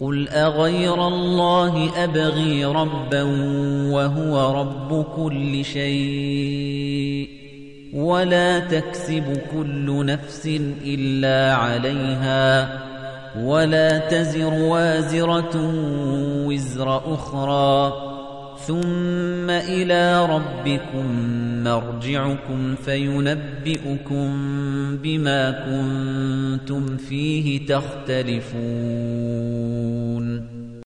قُلْ أَغَيْرَ اللَّهِ أَبْغِي رَبًّا وَهُوَ رَبُّ كُلِّ شَيْءٍ وَلَا تَكْسِبُ كُلُّ نَفْسٍ إِلَّا عَلَيْهَا وَلَا تَزِرُ وَازِرَةٌ وِزْرَ أُخْرَى ثُمَّ إِلَى رَبِّكُمْ مَرْجِعُكُمْ فَيُنَبِّئُكُم بِمَا كُنتُمْ فِيهِ تَخْتَلِفُونَ